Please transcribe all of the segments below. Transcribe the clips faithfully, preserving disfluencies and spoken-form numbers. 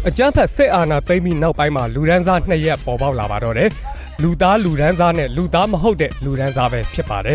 အကြမ်းဖက်စစ်အာဏာသိမ်းပြီးနောက်ပိုင်းမှာလူဒန်းစားနှစ်ရက်ပေါ်ပေါက်လာပါတော့တယ်လူသားလူဒန်းစားနဲ့လူသားမဟုတ်တဲ့လူဒန်းစားပဲဖြစ်ပါတယ်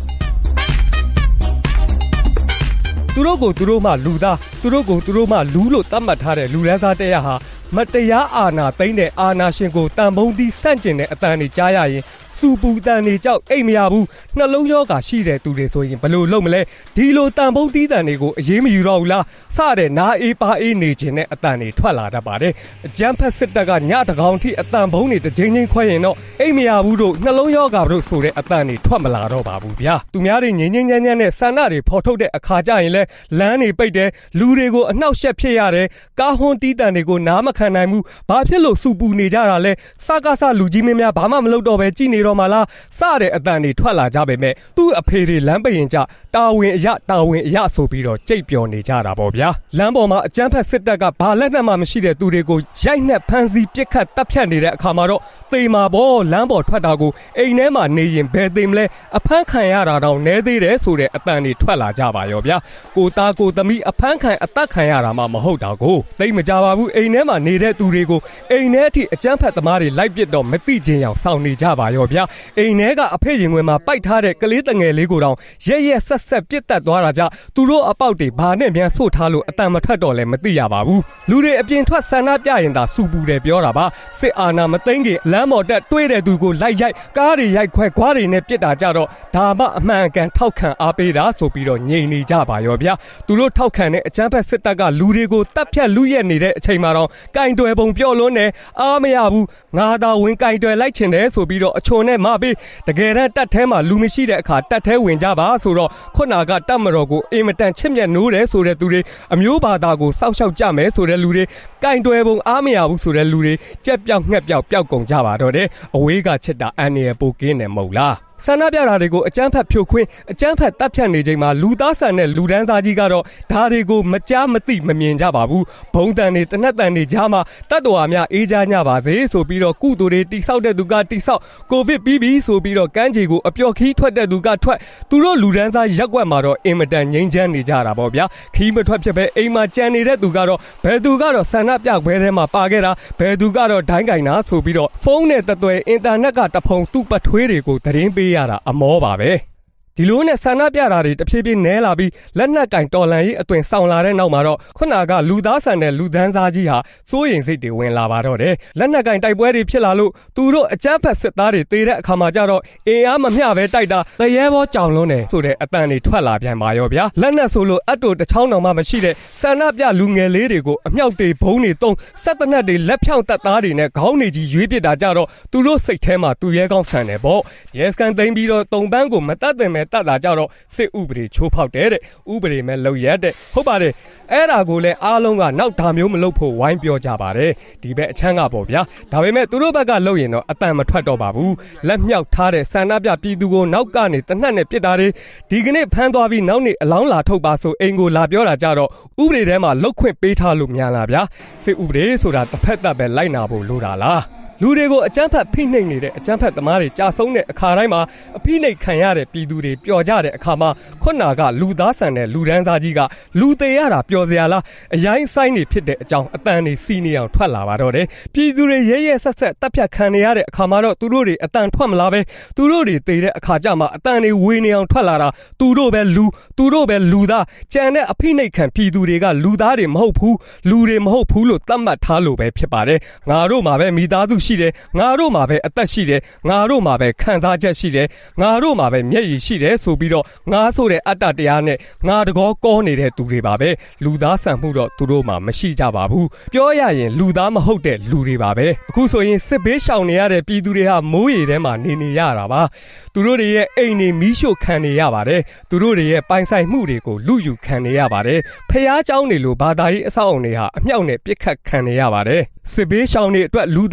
သူတို့ကိုသူတို့မှလူသားသူတို့ကိုသူတို့မှလူလို့သတ်မှတ်ထားတဲ့လူဒန်းစားတရားဟာမတရားအာဏာသိမ်းတဲ့အာဏာရှင်ကိုတန်ဖိုးတီးဆန့်ကျင်တဲ့အတန်တွေကြားရရင်စူပူတန်နေကြောက်အိမ်မရဘူးနှလုံးရောဂါရှိတဲ့သူတွေဆိုရင်ဘယ်လိုလုပ်မလဲဒီလိုတန်ဖိုးတီးတန်တွေကိုအရေးမယူတော့ဘူးလားစတဲ့နားအေးပါအေးနေခြင်းနဲ့အတန်တွေထွက်လာတတ်ပါတယ်အကြမ်းဖက်စစ်တပ်ကညတကောင်ထိအတန်ဘုံတွေတစ်ချိန်ချင်းခွဲရင်တော့အိမ်မရဘူးတို့နှလုံးရောဂါတို့ဆိုတဲ့အတန်တွေထွက်မလာတော့ပါဘူးဗျာသူများတွေငြင်းငြင်းညမ်းညမ်းနဲ့ဆန္ဒတွေဖော်ထုတ်တဲ့အခါကျရင်လဲလမ်းတွေပိတ်တယ်လူတွေကိုအနှောက်အယှက်ဖြစ်ရတယ်ကားဟွန်းတီးတန်တွေကိုနားမခံနိုင်ဘူးဘာဖြစ်လို့စူပူနေကြတာလဲစကားစလူကြီးမင်းများဘာမှမလုပ်တော့ပဲကြည်နေတော့မှလားစတဲ့အတန်တွေထွက်လာကြပေမဲ့သူ့အဖေတွေလမ်းပိတ်ရင်ကြတာဝန်အရတာဝန်အရဆိုပြီးတော့ကြိတ်ပျော်နေကြတာပေါ့ဗျာလမ်းပေါ်မှာအကြမ်းဖက်စစ်တပ်ကဘာလက်နက်မှမရှိတဲ့သူတွေကိုရိုက်နှက်ဖမ်းဆီးပစ်ခတ်တပ်ဖြတ်နေတဲ့အခါမှာတော့သေမာပေါ်လမ်းပေါ်ထွက်တာကိုအိမ်ထဲမှာနေရင်ဘယ်သေမလဲအဖမ်းခံရတာတော့နဲသေးတယ်ဆိုတဲ့အတန်တွေထွက်လာကြပါရောဗျာကိုသားကိုသမီးအဖမ်းခံအသက်ခံရတာမှမဟုတ်တာကိုသိမကြပါဘူးအိမ်ထဲမှာနေတဲ့သူတွေကိုအိမ်ထဲအထိအကြမ်းဖက်သမားတွေလိုက်ပစ်တော့မသိချင်းအောင်စောင့်နေကြပါရောဗျာအိမ်ထဲကအဖေရင်ဝင်မှာပိုက်ထားတဲ့ကလေးတငယ်လေးကိုတောင်ရက်ရက်ဆက်ဆက်ပြစ်တက်သွားတာကြသူတို့အပေါက်တွေဘာနဲ့မြန်ဆို့ထားလို့အတန်မထွက်တော့လဲမသိရပါဘူးလူတွေအပြင်ထွက်ဆန္ဒပြရင်သာစူပူတယ်ပြောတာပါစစ်အာဏာမသိမ်းခင်လမ်းပေါ်တက်တွေးတဲ့သူကိုလိုက်ရိုက်ကားတွေရိုက်ခွဲခွားတွေနဲ့ပြစ်တာကြတော့ဒါမှအမှန်အကန်ထောက်ခံအားပေးတာဆိုပြီးတော့ငြိမ်နေကြပါရောဗျာသူတို့ထောက်ခံတဲ့အကြမ်းဖက်စစ်တပ်ကလူတွေကိုတပ်ဖြတ်လူရက်နေတဲ့အချိန်မှာတော့ကင်တွယ်ပုံပြော့လွန်းနေအားမရဘူးငါသာဝင်ကင်တွယ်လိုက်ချင်တယ်ဆိုပြီးတော့အချုံနဲ့မပေးတကယ်တမ်းတက်ထဲမှာလူမရှိတဲ့အခါတက်ထဲဝင်ကြပါဆိုတော့ခုနကတက်မတော်ကိုအင်မတန်ချစ်မြတ်နိုးတယ်ဆိုတဲ့သူတွေအမျိုးဘာသာကိုစောက်ရှောက်ကြမယ်ဆိုတဲ့လူတွေကင်တွယ်ပုံအားမရဘူးဆိုတဲ့လူတွေကြက်ပြောက်ငှက်ပြောက်ပျောက်ကုန်ကြပါတော့တယ်အဝေးကချစ်တာအန်ရပိုကင်းတယ်မဟုတ်လားဆန္ဒပြတာတွေကိုအကြမ်းဖက်ဖြိုခွင်းအကြမ်းဖက်တပ်ဖြတ်နေချိန်မှာလူသားဆန်တဲ့လူဒန်းစားကြီးကတော့ဒါတွေကိုမကြားမသိမမြင်ကြပါဘူးဘုံတန်တွေတနက်တန်တွေကြားမှာတတ်တော်များအေးချမ်းကြပါစေဆိုပြီးတော့ကုသိုလ်တွေတိဆောက်တဲ့သူကတိဆောက်ကိုဗစ်ပြီးပြီဆိုပြီးတော့ကမ်းခြေကိုအပျော်ခီးထွက်တဲ့သူကထွက်သူတို့လူဒန်းစားရက်ွက်မှာတော့အင်မတန်ငြိမ်းချမ်းနေကြတာပေါ့ဗျာခီးမထွက်ဖြစ်ပဲအိမ်မှာကြံနေတဲ့သူကတော့ဘယ်သူကတော့ဆန္ဒပြပွဲထဲမှာပါခဲ့တာဘယ်သူကတော့ဒိုင်းကင်တာဆိုပြီးတော့ဖုန်းနဲ့တသွဲအင်တာနက်ကတဖုံသူ့ပထွေးတွေကိုသတင်းပေးရတာအမောပါပဲဒီလိုနဲ့ဆန္ဒပြတာတွေတဖြည်းဖြည်းနဲလာပြီးလက်နက်ကင်တော်လန်ရေးအသွင်ဆောင်လာတဲ့နောက်မှာတော့ခုနကလူသားဆန်တဲ့လူဒန်းစားကြီးဟာစိုးရိမ်စိတ်တွေဝင်လာပါတော့တယ်လက်နက်ကင်တိုက်ပွဲတွေဖြစ်လာလို့သူတို့အကြမ်းဖက်စစ်သားတွေတေးတဲ့အခါမှာကြတော့အင်အားမမျှပဲတိုက်တာတရဲဘောကြောင်လုံးတယ်ဆိုတဲ့အတန်တွေထွက်လာပြန်ပါရောဗျာလက်နက်ဆိုလို့အတူတချောင်းတော်မှမရှိတဲ့ဆန္ဒပြလူငယ်လေးတွေကိုအမြောက်တွေဘုံတွေတုံးစက်တနက်တွေလက်ဖြောင့်တပ်သားတွေနဲ့ခေါင်းတွေကြီးရွေးပစ်တာကြတော့သူတို့စိတ်ထဲမှာသူရဲကောင်းဆန်တယ်ပေါ့ရဲစကန်သိမ်းပြီးတော့တုံပန်းကိုမတတ်တယ်မဲ့တတ်တာကြတော့စစ်ဥပဒေချိုးဖောက်တယ်တဲ့ဥပဒေမဲ့လုံရက်တဲ့ဟုတ်ပါတယ်အဲ့ဒါကိုလည်းအားလုံးကနောက်ဒါမျိုးမလုပ်ဖို့ဝိုင်းပြောကြပါတယ်ဒီဘက်အချမ်းကပေါ့ဗျာဒါပေမဲ့သူတို့ဘက်ကလုံရင်တော့အတန်မထွက်တော့ပါဘူးလက်မြောက်ထားတဲ့ဆန္ဒပြပြည်သူကိုနောက်ကနေတနက်နဲ့ပစ်တာတွေဒီကနေ့ဖမ်းသွားပြီးနောက်နေ့အလောင်းလာထုတ်ပါဆိုအိမ်ကိုလာပြောတာကြတော့ဥပဒေထဲမှာလုတ်ခွင့်ပေးထားလို့မြန်လာဗျာစစ်ဥပဒေဆိုတာတစ်ဖက်သက်ပဲလိုက်နာဖို့လိုတာလားလူတွေကိုအကြမ်းဖက်ဖိနှိပ်နေတဲ့အကြမ်းဖက်သမားတွေကြာဆုံးတဲ့အခါတိုင်းမှာအဖိနှိပ်ခံရတဲ့ပြည်သူတွေပျော်ကြတဲ့အခါမှာခုနကလူသားဆန်တဲ့လူဒန်းစားကြီးကလူသေးရတာပျော်စရာလားအရင်ဆိုင်နေဖြစ်တဲ့အကြောင်းအတန်တွေစီနေအောင်ထွက်လာပါတော့တယ်ပြည်သူတွေရဲရဲဆက်ဆက်တပ်ဖြတ်ခံနေရတဲ့အခါမှာတော့သူတို့တွေအတန်ထွက်မလာပဲသူတို့တွေသေတဲ့အခါကျမှအတန်တွေဝေနေအောင်ထွက်လာတာသူတို့ပဲလူသူတို့ပဲလူသားကြံတဲ့အဖိနှိပ်ခံပြည်သူတွေကလူသားတွေမဟုတ်ဘူးလူတွေမဟုတ်ဘူးလို့သတ်မှတ်ထားလို့ပဲဖြစ်ပါတယ်ငါတို့မှာပဲမိသားစုရှိတယ်ငါတို့မှာပဲအသက်ရှိတယ်ငါတို့မှာပဲခံစားချက်ရှိတယ်ငါတို့မှာပဲမျက်ရည်ရှိတယ်ဆိုပြီးတော့ငါဆိုတဲ့အတ္တတရားနဲ့ငါတကောကောနေတဲ့သူတွေပါပဲလူသားဆန်မှုတော့သူတို့မှာမရှိကြပါဘူးပြောရရင်လူသားမဟုတ်တဲ့လူတွေပါပဲအခုဆိုရင်စစ်ဘေးရှောင်နေရတဲ့ပြည်သူတွေဟာမိုးရေထဲမှာနေနေရတာပါသူတို့တွေရဲ့အိမ်တွေမီးရှို့ခံနေရပါတယ်သူတို့တွေရဲ့ပိုင်ဆိုင်မှုတွေကိုလူယူခံနေရပါတယ်ဖျားเจ้าတွေလိုဘာသာရေးအဆောက်အုံတွေဟာအမြောက်နဲ့ပြစ်ခတ်ခံနေရပါတယ်စစ်ဘေးရှောင်တွေအတွက်လူသားချင်းစာ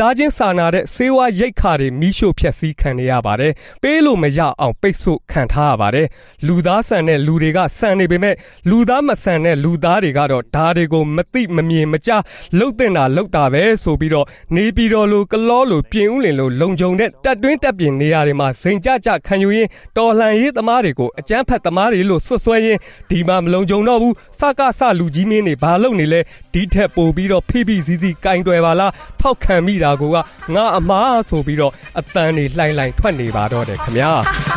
စာနာတဲ့စေဝါရိတ်ခါတွေမီးရှို့ဖျက်ဆီးခံနေရပါတယ်ပေးလို့မရအောင်ပိတ်ဆို့ခံထားရပါတယ်လူသားဆန်တဲ့လူတွေကဆန်နေပေမဲ့လူသားမဆန်တဲ့လူသားတွေကတော့ဓာတွေကိုမသိမမြင်မကြားလှုပ်တင်တာလှုပ်တာပဲဆိုပြီးတော့နေပြည်တော်လိုကလောလိုပြင်ဦးလင်လိုလုံခြုံတဲ့တက်တွင်းတက်ပြင်နေရာတွေမှာစိန်ကြကြခံယူရင်းတော်လှန်ရေးသမားတွေကိုအကြမ်းဖက်သမားတွေလို့ဆွဆွဲရင်းဒီမှာမလုံခြုံတော့ဘူးစကားဆလူကြီးမင်းတွေဘာလုပ်နေလဲဒီထက်ပိုပြီးတော့ဖိဖိစီးစီးကင်တွယ်ပါလားထောက်ခံမိတာကငါအမားဆိုပြီးတော့အတန်တွေလှိုင်လှိုင်ထွက်နေပါတော့တယ်ခင်ဗျာ